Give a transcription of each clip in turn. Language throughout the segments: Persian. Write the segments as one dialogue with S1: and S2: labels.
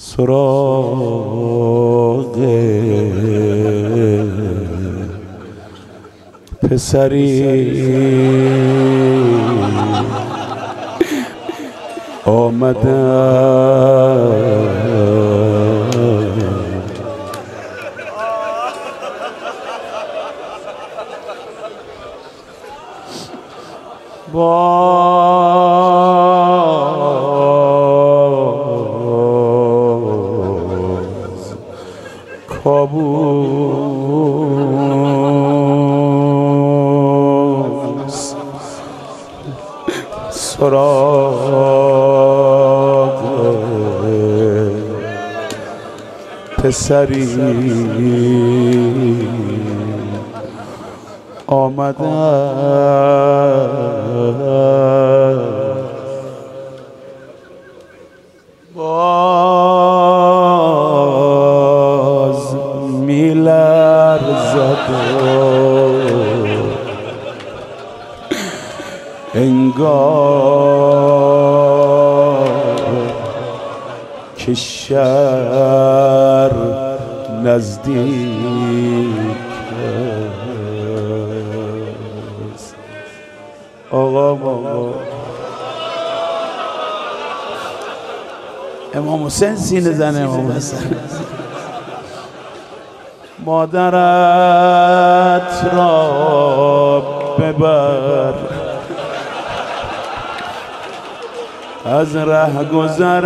S1: سراغ پسری آمدم، باز کابوس سراغ پسری آمدم، باز میلرزد انگار که شهر نزدیک است. آقا امام حسین سینه زنه امام حسین. مادرت را ببر از ره گذر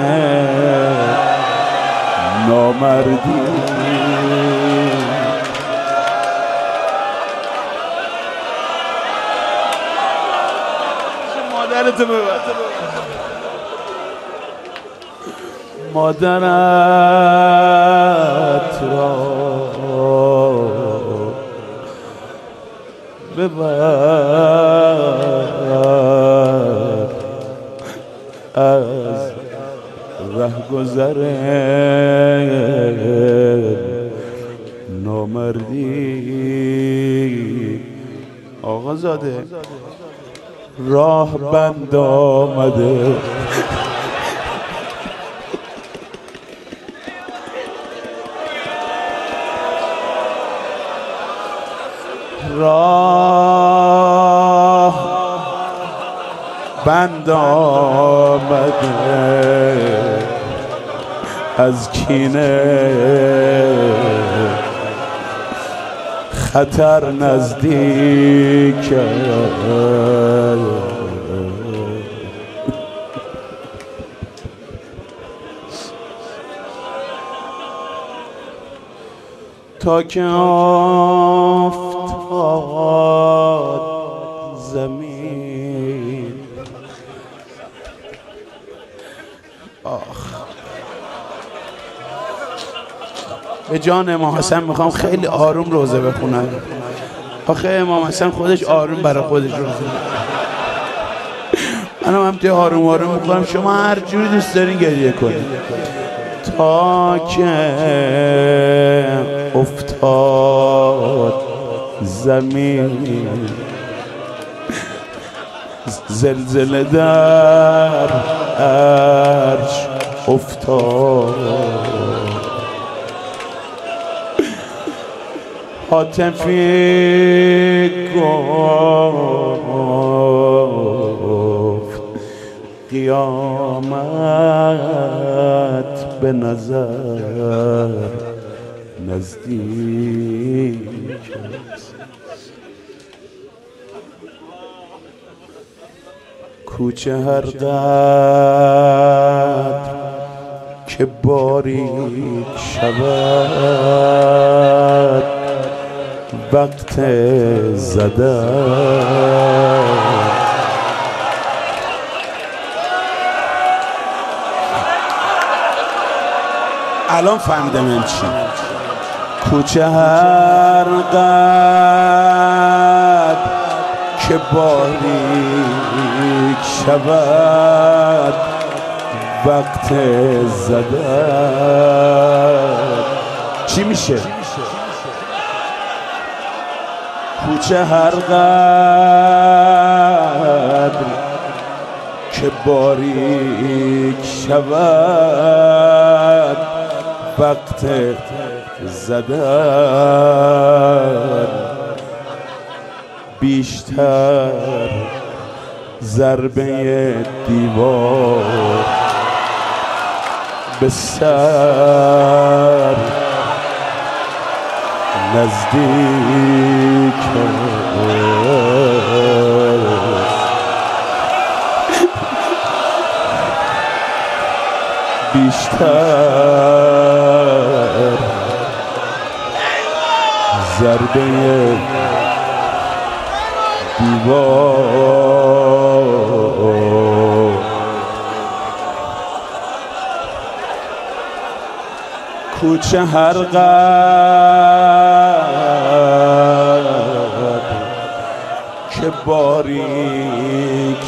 S1: نامردی، مادرت ببر، مادرت را ببر از رهگذر نامردی. آقا زاده راه بند آمده، راه بند آمده از کینه خطر نزدیک، تا که افتاد زمین. به جان امام حسن میخوام خیلی آروم روزه بخونم. آخه امام حسن خودش آروم برای خودش روزه منم هم توی آروم آروم میخوام، شما هر جوری دوست دارین گریه کنید. تا که افتاد زمین، زلزله در عرش افتاد، هاتفی گفت قیامت به نظر نزدیک است. کوچه هر قدر که باریک شود وقت زدن، الان فهمیدم این چی. کوچه هر قدر که باریک شود وقت زدن چی میشه؟ کوچه هر قدر که باریک شود وقت زدن بیشتر ضربه دیوار به سر نزدیک بیشتر ضربه دیوار کوچه هر قدر که باریک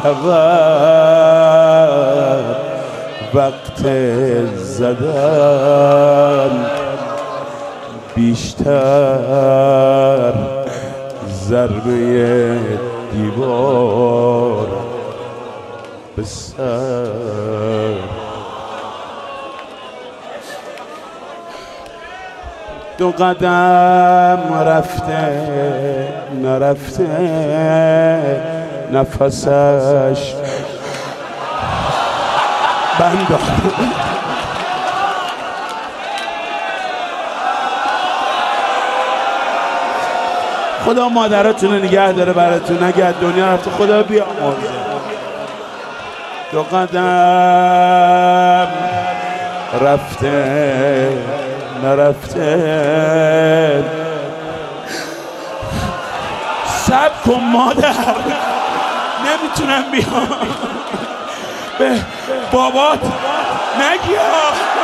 S1: شود وقت زدن بیشتر ضربه دیوار به سر دو قدم رفته نرفته نفسش بند خدا مادراتون رو نگه داره براتون. اگه دنیا رفته خدا بیامرزه. دو قدم رفته نرفته صبر کن مادر نمیتونم بیام به بابات نگیا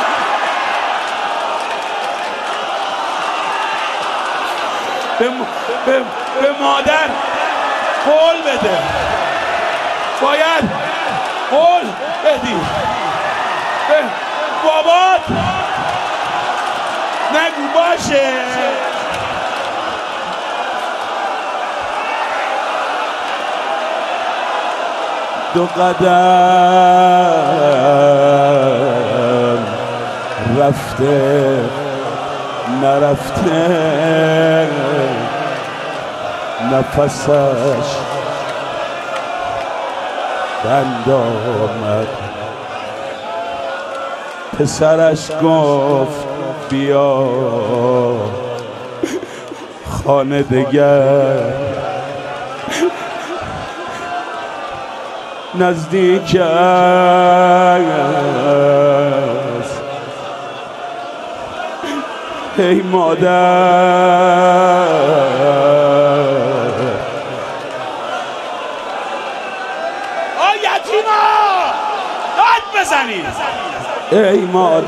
S1: به مادر قول بده باید قول بدی به بابات نگو باشه دو قدم رفته نرفته نفسش بند آمد پسرش گفت بیا خانه دگر نزدیک است ای مادر
S2: یتیما داد بزنید
S1: ای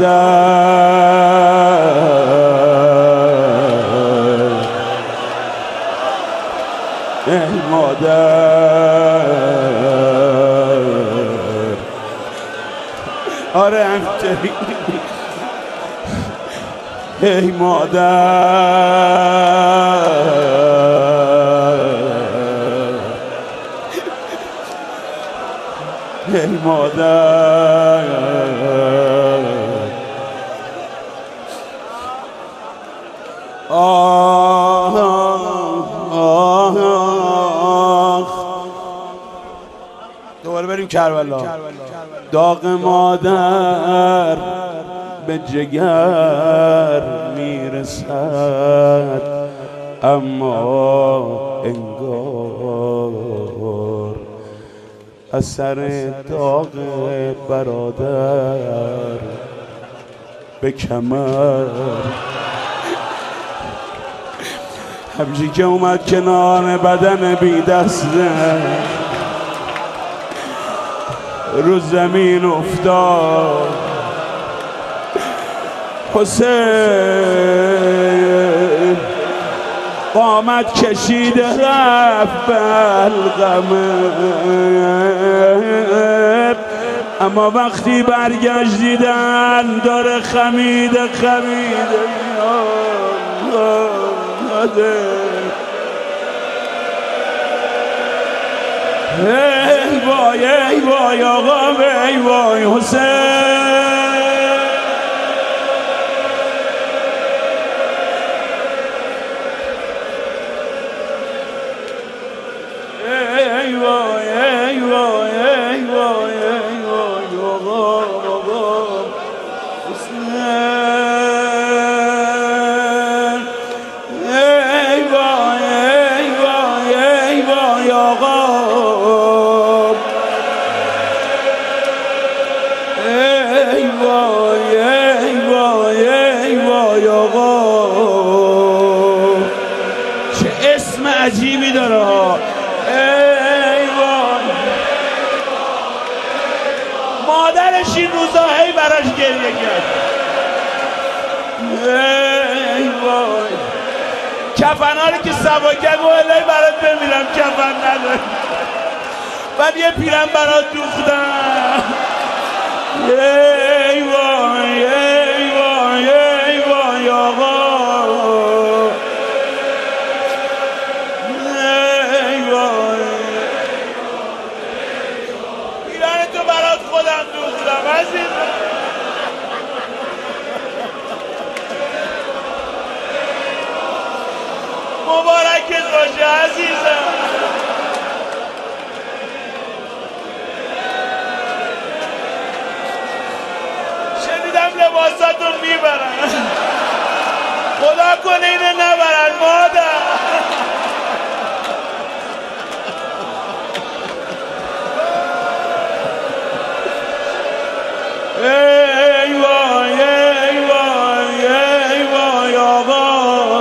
S1: مادر ای مادر آره همچنین ای مادر ای مادر آه آه دوباره بریم کربلا. داغ مادر به جگر میرسد اما انگار اثر داغ برادر به کمر همچی که اومد کنار بدن بی دسته رو زمین افتاد حسین قامت کشیده رفت بلغمه اما وقتی برگشت دیدن داره خمیده ای وای آقا ای وای حسین نشین روزا هی براش گریه کرد. ای وای کفن‌هایی که سوا کرد و الهی برات بمیرم کفن نداری بعد یه پیرن برات دوختم. ای وای ای وای ای وای آقا ای وای پیرن تو برات خودم دوختم عزیزم. مبارکت باشه عزیزم. شنیدم لباساتون میبرن خدا کنه اینو نبرن مادر. ای وای ای وای ای وای آقا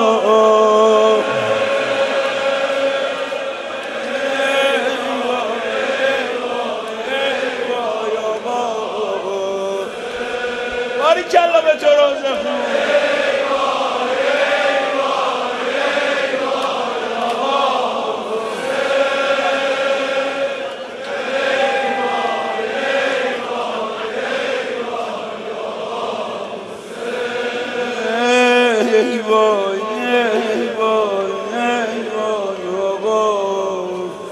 S1: باری کلا به تو روزه خون. ای وای ای وای ای وای آقا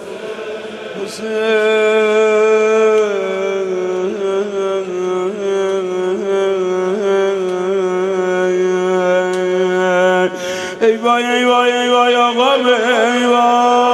S1: حسین. ای وای ای وای ای وای آقا ای وای